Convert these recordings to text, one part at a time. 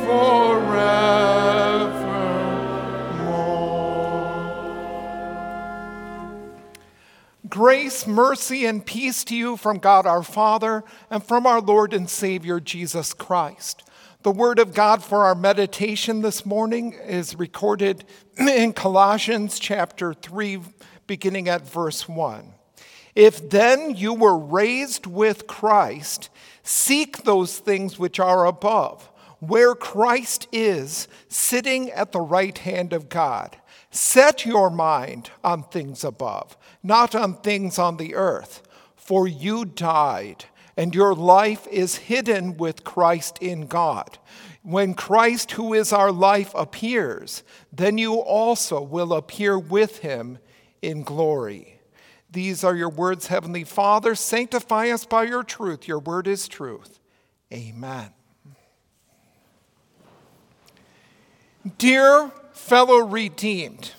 Grace, mercy, and peace to you from God our Father and from our Lord and Savior Jesus Christ. The word of God for our meditation this morning is recorded in Colossians chapter 3, beginning at verse 1. If then you were raised with Christ, seek those things which are above, where Christ is, sitting at the right hand of God. Set your mind on things above, not on things on the earth. For you died, and your life is hidden with Christ in God. When Christ, who is our life, appears, then you also will appear with him in glory. These are your words, Heavenly Father. Sanctify us by your truth. Your word is truth. Amen. Dear fellow redeemed,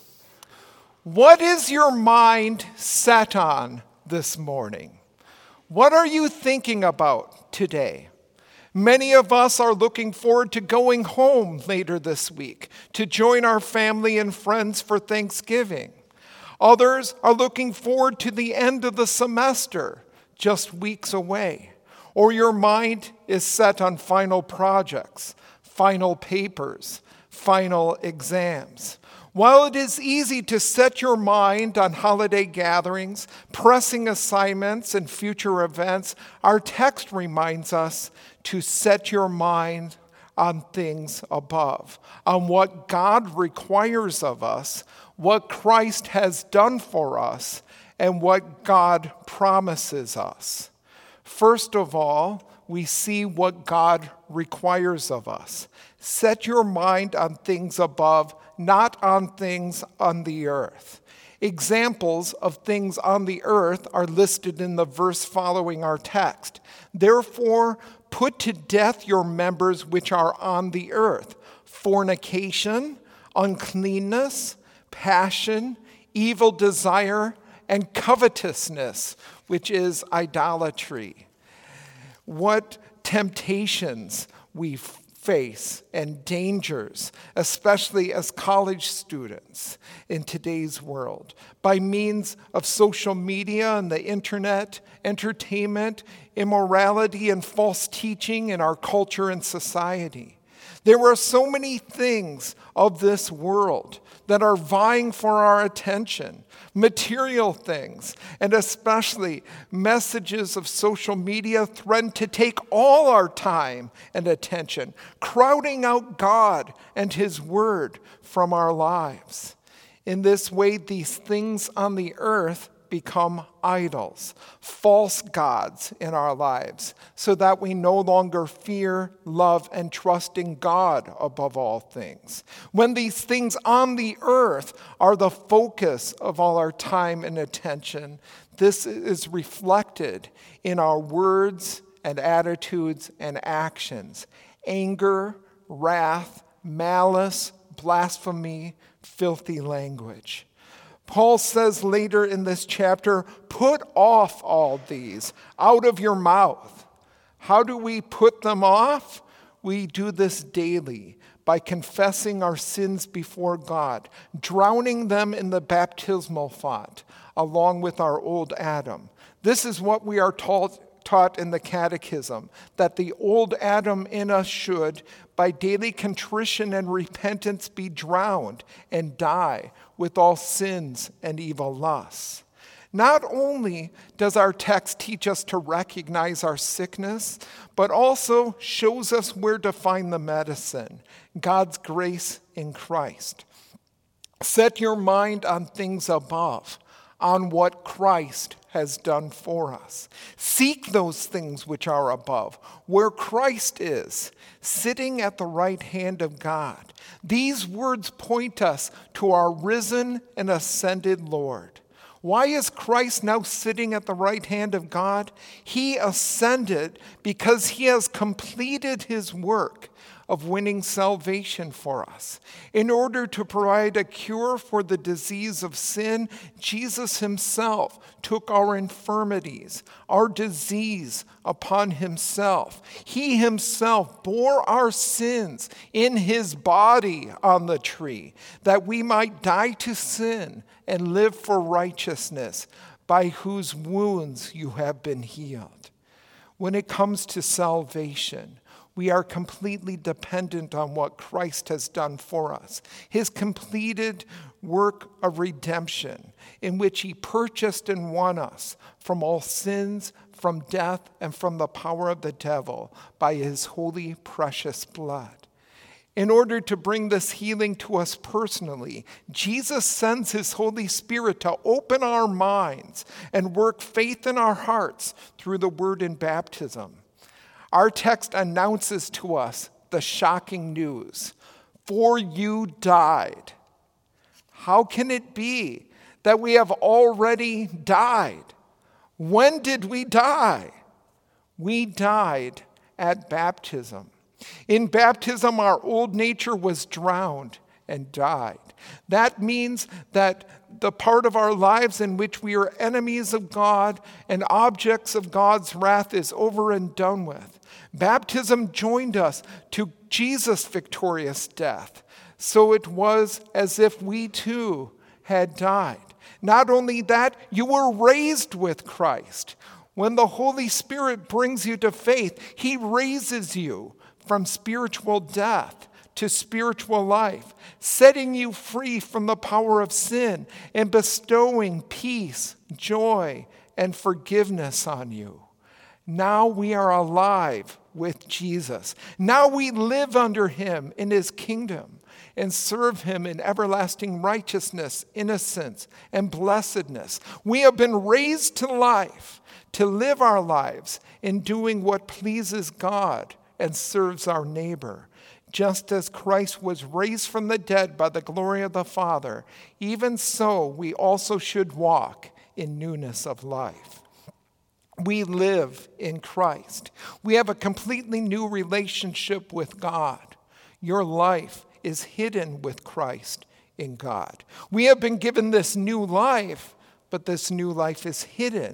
what is your mind set on this morning? What are you thinking about today? Many of us are looking forward to going home later this week to join our family and friends for Thanksgiving. Others are looking forward to the end of the semester, just weeks away. Or your mind is set on final projects, final papers, final exams. While it is easy to set your mind on holiday gatherings, pressing assignments, and future events, our text reminds us to set your mind on things above, on what God requires of us, what Christ has done for us, and what God promises us. First of all, we see what God requires of us. Set your mind on things above, not on things on the earth. Examples of things on the earth are listed in the verse following our text. Therefore, put to death your members which are on the earth: fornication, uncleanness, passion, evil desire, and covetousness, which is idolatry. What temptations we face and dangers, especially as college students in today's world, by means of social media and the internet, entertainment, immorality, and false teaching in our culture and society. There are so many things of this world that are vying for our attention, material things, and especially messages of social media threaten to take all our time and attention, crowding out God and his word from our lives. In this way, these things on the earth become idols, false gods in our lives, so that we no longer fear, love, and trust in God above all things. When these things on the earth are the focus of all our time and attention, this is reflected in our words and attitudes and actions: anger, wrath, malice, blasphemy, filthy language. Paul says later in this chapter, put off all these out of your mouth. How do we put them off? We do this daily by confessing our sins before God, drowning them in the baptismal font, along with our old Adam. This is what we are taught in the Catechism, that the old Adam in us should, by daily contrition and repentance, be drowned and die with all sins and evil lusts. Not only does our text teach us to recognize our sickness, but also shows us where to find the medicine: God's grace in Christ. Set your mind on things above, on what Christ has done for us. Seek those things which are above, where Christ is, sitting at the right hand of God. These words point us to our risen and ascended Lord. Why is Christ now sitting at the right hand of God? He ascended because he has completed his work of winning salvation for us. In order to provide a cure for the disease of sin, Jesus himself took our infirmities, our disease upon himself. He himself bore our sins in his body on the tree, that we might die to sin and live for righteousness, by whose wounds you have been healed. When it comes to salvation, we are completely dependent on what Christ has done for us. His completed work of redemption, in which he purchased and won us from all sins, from death, and from the power of the devil by his holy, precious blood. In order to bring this healing to us personally, Jesus sends his Holy Spirit to open our minds and work faith in our hearts through the word in baptism. Our text announces to us the shocking news: "For you died." How can it be that we have already died? When did we die? We died at baptism. In baptism, our old nature was drowned and died. That means that the part of our lives in which we are enemies of God and objects of God's wrath is over and done with. Baptism joined us to Jesus' victorious death. So it was as if we too had died. Not only that, you were raised with Christ. When the Holy Spirit brings you to faith, he raises you from spiritual death to spiritual life, setting you free from the power of sin and bestowing peace, joy, and forgiveness on you. Now we are alive with Jesus. Now we live under him in his kingdom and serve him in everlasting righteousness, innocence, and blessedness. We have been raised to life to live our lives in doing what pleases God and serves our neighbor. Just as Christ was raised from the dead by the glory of the Father, even so we also should walk in newness of life. We live in Christ. We have a completely new relationship with God. Your life is hidden with Christ in God. We have been given this new life, but this new life is hidden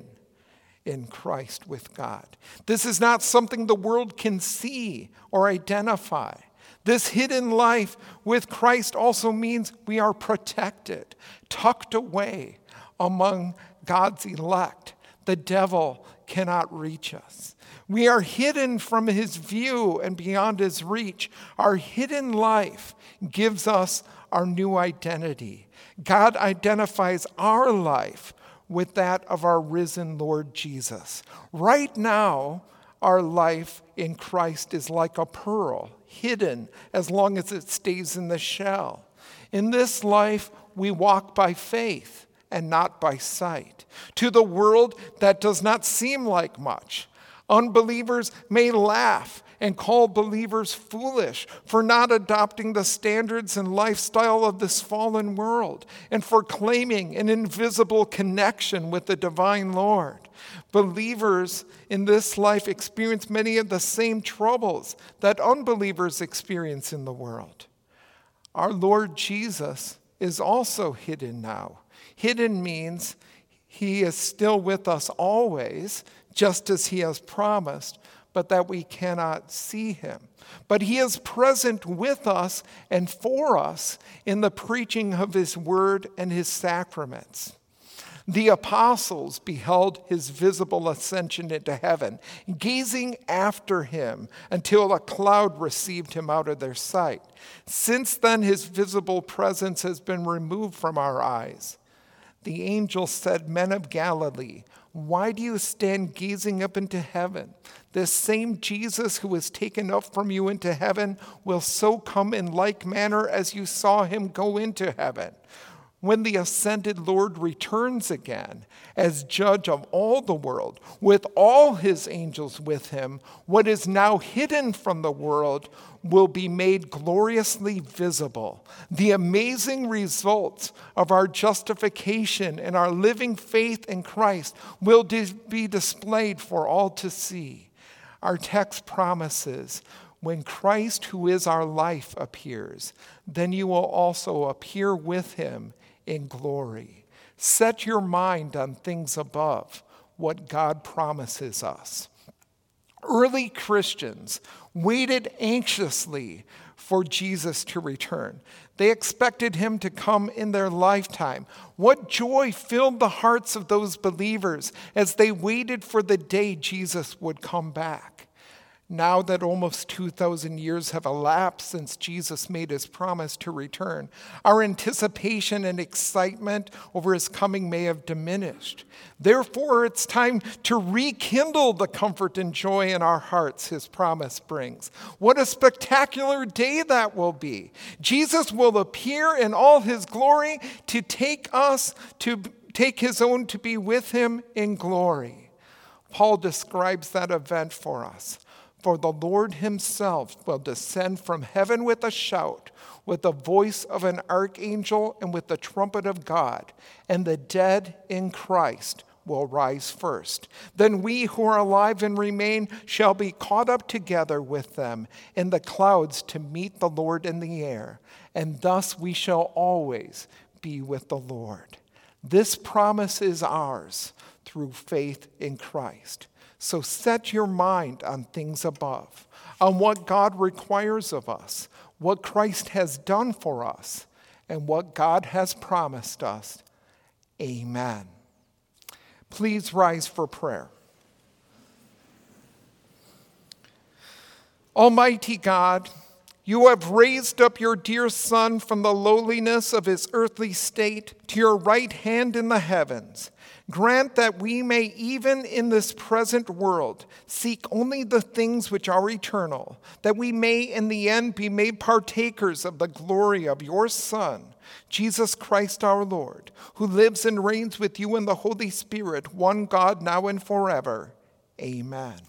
in Christ with God. This is not something the world can see or identify. This hidden life with Christ also means we are protected, tucked away among God's elect. The devil cannot reach us. We are hidden from his view and beyond his reach. Our hidden life gives us our new identity. God identifies our life with that of our risen Lord Jesus. Right now, our life in Christ is like a pearl, hidden as long as it stays in the shell. In this life, we walk by faith and not by sight. To the world, that does not seem like much. Unbelievers may laugh and call believers foolish for not adopting the standards and lifestyle of this fallen world and for claiming an invisible connection with the divine Lord. Believers in this life experience many of the same troubles that unbelievers experience in the world. Our Lord Jesus is also hidden now. Hidden means he is still with us always, just as he has promised, but that we cannot see him. But he is present with us and for us in the preaching of his word and his sacraments. The apostles beheld his visible ascension into heaven, gazing after him until a cloud received him out of their sight. Since then, his visible presence has been removed from our eyes. The angel said, "Men of Galilee, why do you stand gazing up into heaven? This same Jesus who was taken up from you into heaven will so come in like manner as you saw him go into heaven. When the ascended Lord returns again as judge of all the world, with all his angels with him, what is now hidden from the world will be made gloriously visible. The amazing results of our justification and our living faith in Christ will be displayed for all to see." Our text promises When Christ, who is our life, appears, then you will also appear with him in glory. Set your mind on things above, what God promises us. Early Christians waited anxiously for Jesus to return. They expected him to come in their lifetime. What joy filled the hearts of those believers as they waited for the day Jesus would come back. Now that almost 2,000 years have elapsed since Jesus made his promise to return, our anticipation and excitement over his coming may have diminished. Therefore, it's time to rekindle the comfort and joy in our hearts his promise brings. What a spectacular day that will be. Jesus will appear in all his glory to take his own to be with him in glory. Paul describes that event for us. For the Lord himself will descend from heaven with a shout, with the voice of an archangel, and with the trumpet of God, and the dead in Christ will rise first. Then we who are alive and remain shall be caught up together with them in the clouds to meet the Lord in the air, and thus we shall always be with the Lord. This promise is ours through faith in Christ. So set your mind on things above, on what God requires of us, what Christ has done for us, and what God has promised us. Amen. Please rise for prayer. Almighty God, you have raised up your dear Son from the lowliness of his earthly state to your right hand in the heavens. Grant that we may, even in this present world, seek only the things which are eternal, that we may in the end be made partakers of the glory of your Son, Jesus Christ our Lord, who lives and reigns with you in the Holy Spirit, one God, now and forever. Amen.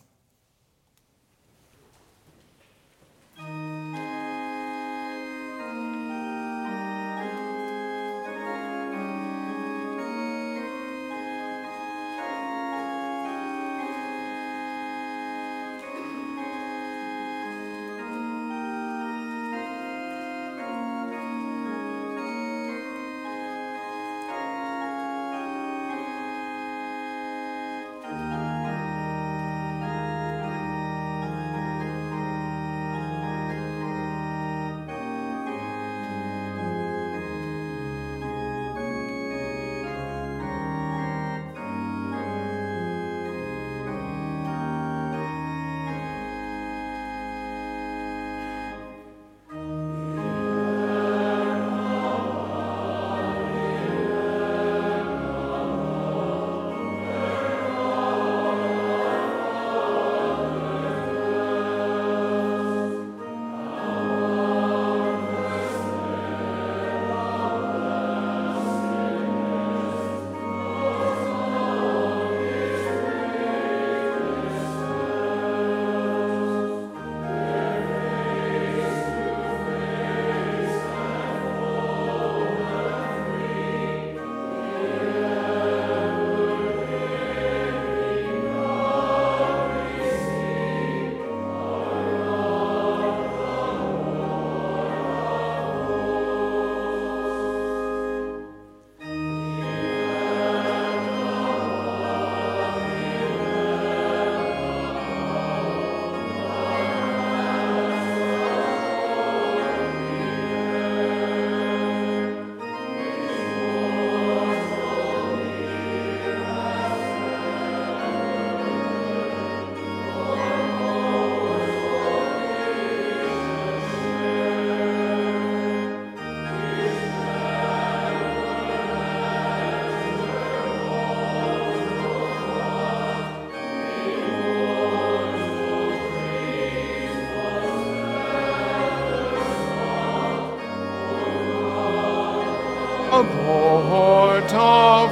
Lord of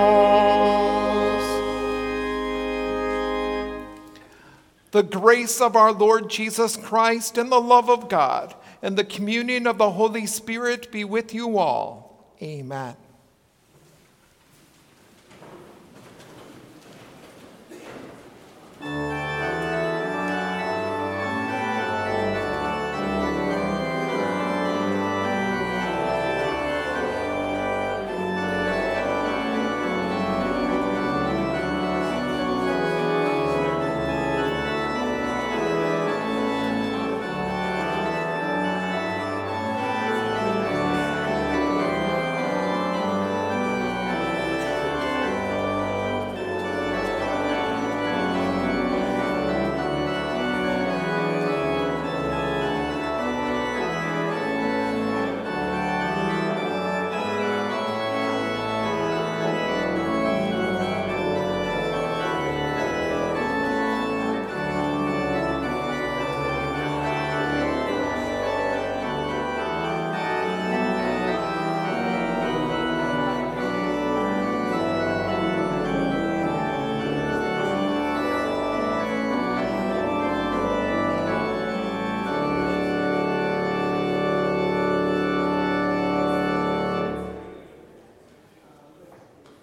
hosts. The grace of our Lord Jesus Christ and the love of God and the communion of the Holy Spirit be with you all. Amen.